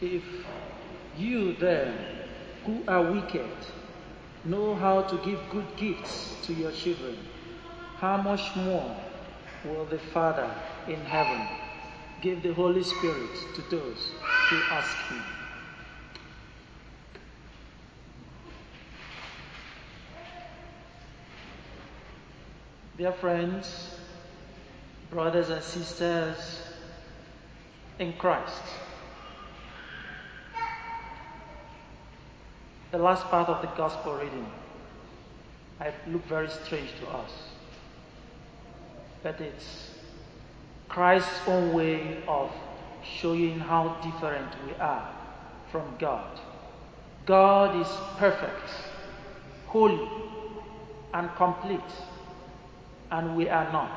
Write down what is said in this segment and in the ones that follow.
If you then, who are wicked, know how to give good gifts to your children, how much more will the Father in heaven give the Holy Spirit to those who ask Him? Dear friends, brothers and sisters in Christ, the last part of the gospel reading might look very strange to us, but it's Christ's own way of showing how different we are from God. God is perfect, holy, and complete, and we are not.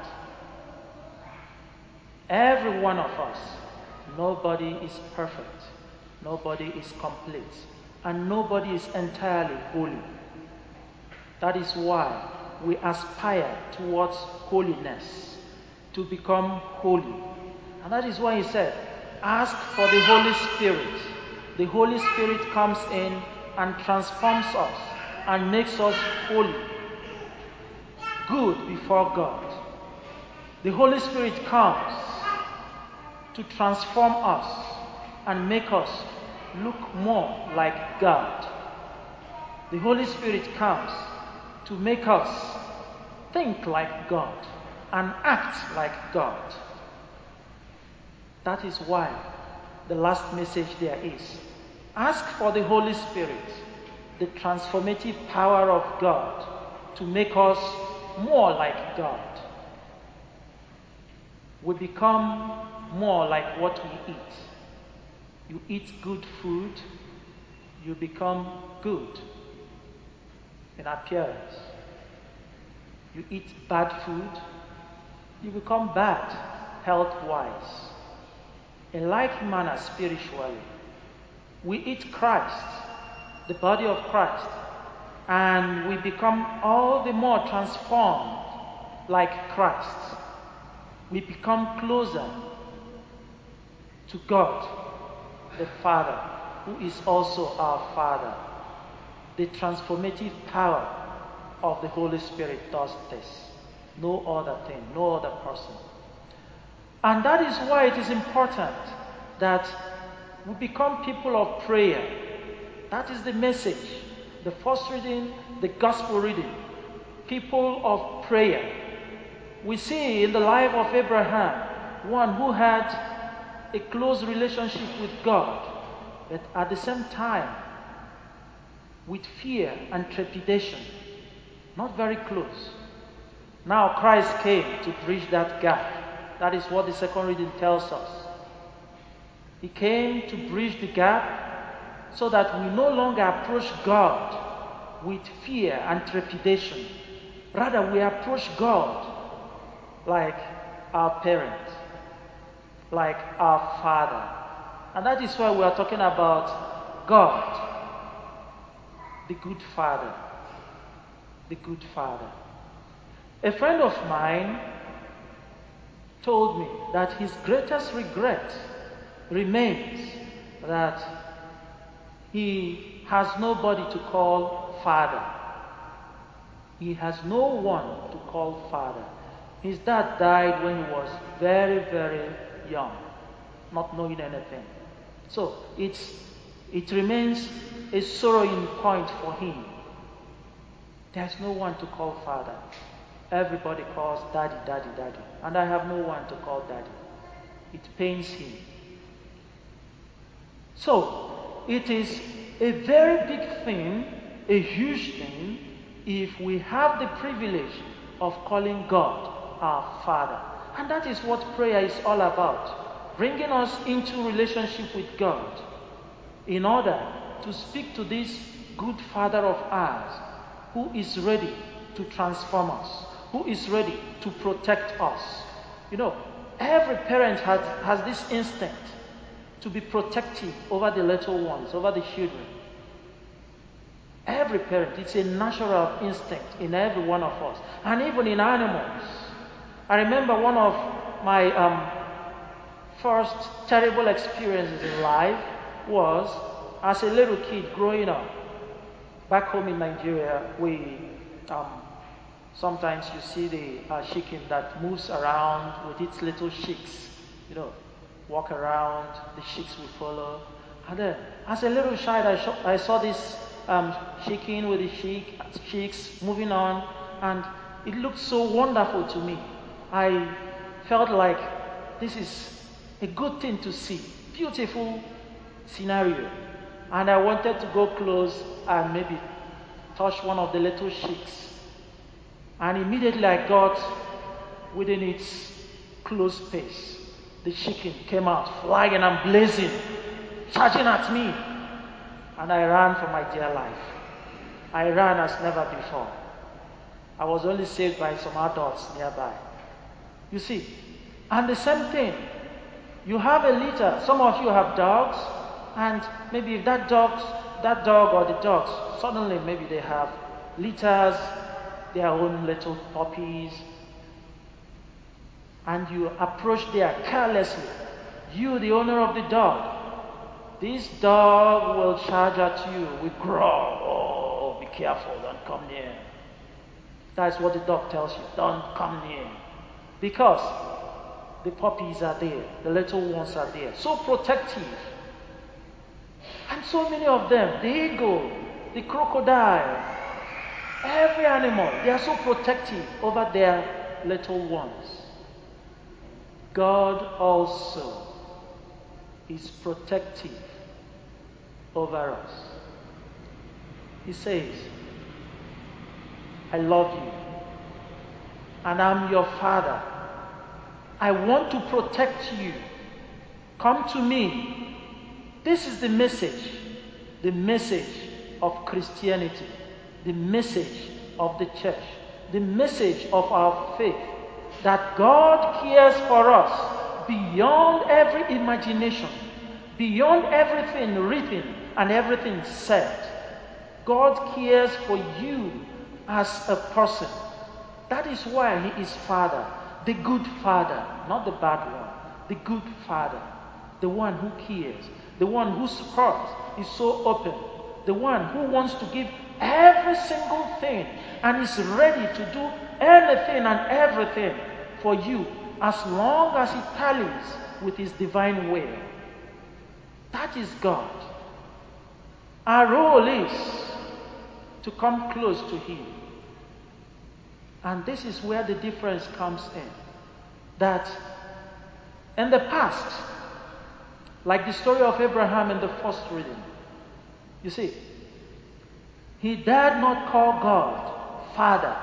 Every one of us, nobody is perfect, nobody is complete, and nobody is entirely holy. That is why we aspire towards holiness, to become holy. And that is why he said, ask for the Holy Spirit. The Holy Spirit comes in and transforms us and makes us holy, good before God. The Holy Spirit comes to transform us and make us look more like God. The Holy Spirit comes to make us think like God and act like God. That is why the last message there is, ask for the Holy Spirit, the transformative power of God to make us more like God. We become more like what we eat. You eat good food, you become good in appearance. You eat bad food, you become bad health-wise. In like manner, spiritually, we eat Christ, the body of Christ, and we become all the more transformed like Christ. We become closer to God, the Father, who is also our Father. The transformative power of the Holy Spirit does this. No other thing, no other person. And that is why it is important that we become people of prayer. That is the message. The first reading, the gospel reading. People of prayer. We see in the life of Abraham, one who had a close relationship with God, but at the same time, with fear and trepidation, not very close. Now Christ came to bridge that gap. That is what the second reading tells us. He came to bridge the gap so that we no longer approach God with fear and trepidation. Rather, we approach God like our parent, like our Father. And that is why we are talking about God, the good Father. The good Father. A friend of mine told me that his greatest regret remains that he has nobody to call Father. He has no one to call Father. His dad died when he was very, very young, not knowing anything. So it remains a sorrowing point for him. There's no one to call Father. Everybody calls Daddy, Daddy, Daddy. And I have no one to call Daddy. It pains him. So, it is a very big thing, a huge thing, if we have the privilege of calling God our Father. And that is what prayer is all about. Bringing us into relationship with God in order to speak to this good Father of ours who is ready to transform us, who is ready to protect us. You know, every parent has this instinct to be protective over the little ones, over the children. Every parent, it's a natural instinct in every one of us, and even in animals. I remember one of my first terrible experiences in life was, as a little kid growing up, back home in Nigeria, we sometimes you see the chicken that moves around with its little chicks, walk around, the chicks will follow. And then, as a little child, I saw this chicken with the chicks moving on, and it looked so wonderful to me. I felt like this is a good thing to see, beautiful scenario. And I wanted to go close and maybe touch one of the little chicks. And immediately I got within its close space. The chicken came out flying and blazing, charging at me. And I ran for my dear life. I ran as never before. I was only saved by some adults nearby. You see, and the same thing. You have a litter. Some of you have dogs, and maybe if that dog or the dogs, suddenly maybe they have litters, their own little puppies, and you approach there carelessly. You, the owner of the dog, this dog will charge at you with growl. Oh, be careful, don't come near. That's what the dog tells you, don't come near. Because the puppies are there, the little ones are there, so protective. And so many of them, the eagle, the crocodile, every animal, they are so protective over their little ones. God also is protective over us. He says, I love you, and I'm your Father. I want to protect you. Come to me. This is the message of Christianity, the message of the church, the message of our faith, that God cares for us beyond every imagination, beyond everything written and everything said. God cares for you as a person. That is why He is Father, the good Father, not the bad one, the good Father, the one who cares, the one whose heart is so open, the one who wants to give every single thing and is ready to do anything and everything for you as long as it tallies with His divine will. That is God. Our role is to come close to Him. And this is where the difference comes in. That in the past, like the story of Abraham in the first reading, you see, he dared not call God Father.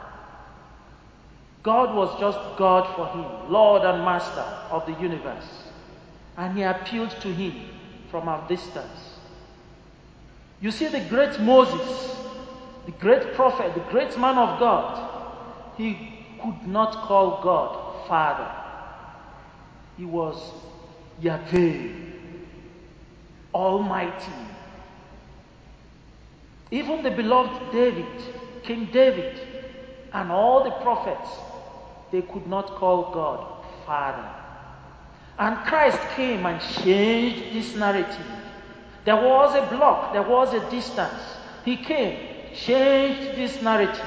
God was just God for him, Lord and Master of the universe. And he appealed to him from a distance. You see, the great Moses, the great prophet, the great man of God, he could not call God Father. He was Yahweh, Almighty. Even the beloved David, King David, and all the prophets, they could not call God Father. And Christ came and changed this narrative. There was a block, there was a distance. He came, changed this narrative.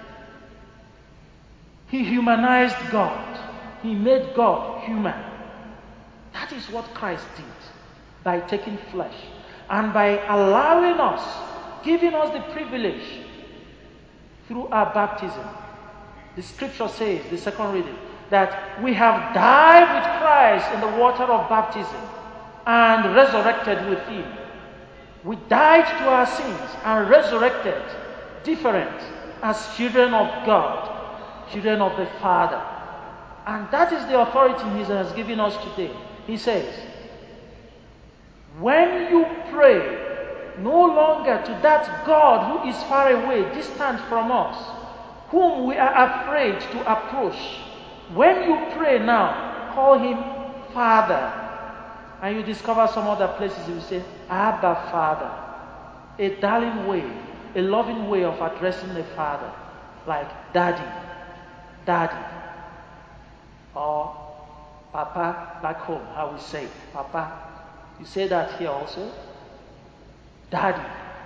He humanized God. He made God human. That is what Christ did by taking flesh and by allowing us, giving us the privilege through our baptism. The scripture says, the second reading, that we have died with Christ in the water of baptism and resurrected with Him. We died to our sins and resurrected different as children of God, children of the Father. And that is the authority He has given us today. He says, when you pray, no longer to that God who is far away, distant from us, whom we are afraid to approach. When you pray now, call Him Father. And you discover some other places you say, Abba Father. A darling way, a loving way of addressing the Father. Like Daddy, Daddy. Or Papa, back home, how we say, Papa. You say that here also. Daddy.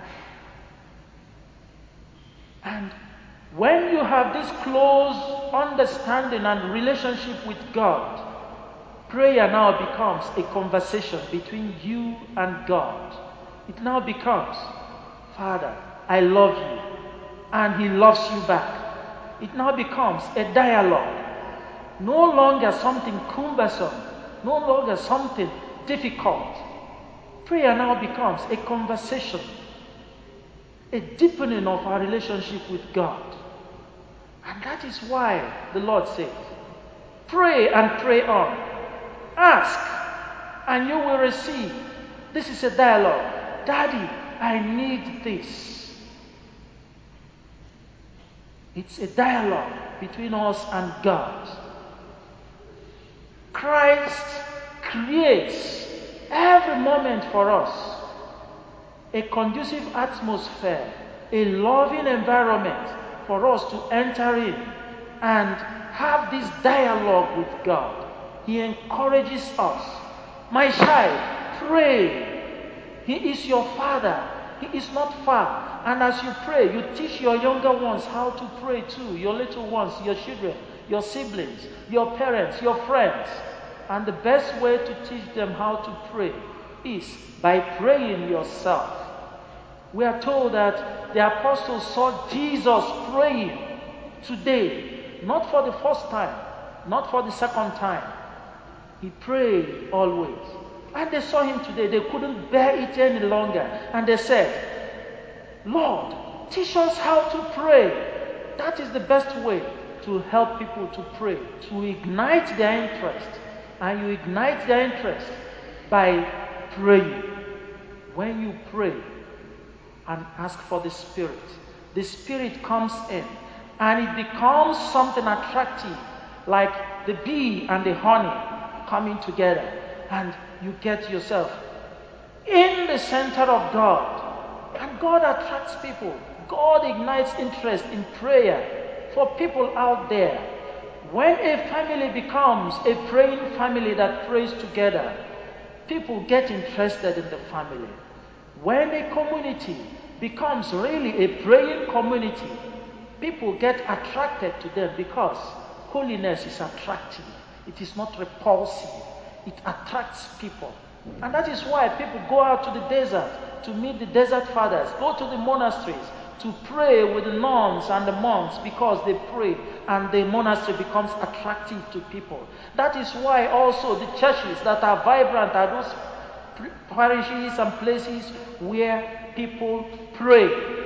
And when you have this close understanding and relationship with God, prayer now becomes a conversation between you and God. It now becomes, Father, I love you, and He loves you back. It now becomes a dialogue. No longer something cumbersome, no longer something difficult. Prayer now becomes a conversation, a deepening of our relationship with God. And that is why the Lord says, pray and pray on. Ask, and you will receive. This is a dialogue. Daddy, I need this. It's a dialogue between us and God. Christ creates every moment for us a conducive atmosphere, a loving environment for us to enter in and have this dialogue with God. He encourages us. My child, pray. He is your Father. He is not far. And as you pray, you teach your younger ones how to pray too. Your little ones, your children, your siblings, your parents, your friends. And the best way to teach them how to pray is by praying yourself. We are told that the apostles saw Jesus praying today, not for the first time, not for the second time. He prayed always. And they saw him today. They couldn't bear it any longer. And they said, Lord, teach us how to pray. That is the best way to help people to pray, to ignite their interest. And you ignite their interest by praying. When you pray and ask for the Spirit comes in and it becomes something attractive, like the bee and the honey coming together, and you get yourself in the center of God, and God attracts people. God ignites interest in prayer for people out there. When a family becomes a praying family that prays together, people get interested in the family. When a community becomes really a praying community, people get attracted to them because holiness is attractive. It is not repulsive. It attracts people. And that is why people go out to the desert to meet the desert fathers, go to the monasteries to pray with the nuns and the monks, because they pray and the monastery becomes attractive to people. That is why also the churches that are vibrant are those parishes and places where people pray.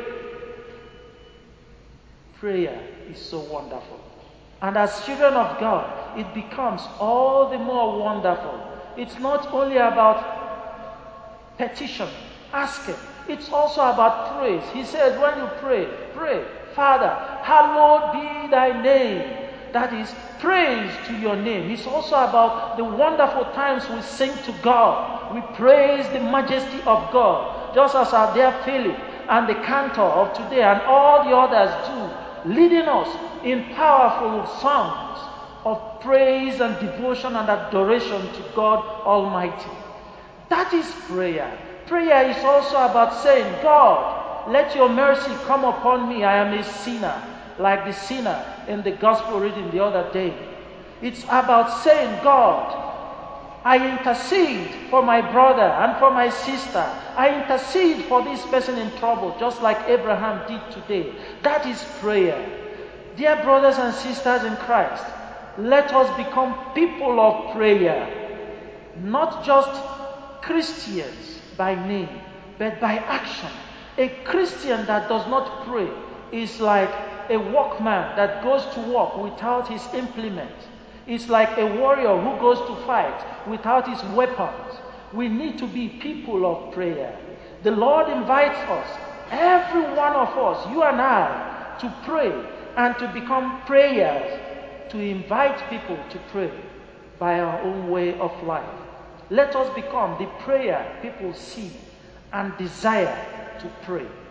Prayer is so wonderful. And as children of God, it becomes all the more wonderful. It's not only about petition, asking. It's also about praise. He says, when you pray, pray, Father, hallowed be thy name. That is praise to your name. It's also about the wonderful times we sing to God. We praise the majesty of God, just as our dear Philip and the cantor of today and all the others do, leading us in powerful songs of praise and devotion and adoration to God Almighty. That is prayer. Prayer is also about saying, God, let your mercy come upon me. I am a sinner, like the sinner in the gospel reading the other day. It's about saying, God, I intercede for my brother and for my sister. I intercede for this person in trouble, just like Abraham did today. That is prayer. Dear brothers and sisters in Christ, let us become people of prayer, not just Christians by name, but by action. A Christian that does not pray is like a workman that goes to work without his implement. It's like a warrior who goes to fight without his weapons. We need to be people of prayer. The Lord invites us, every one of us, you and I, to pray and to become prayers, to invite people to pray by our own way of life. Let us become the prayer people see and desire to pray.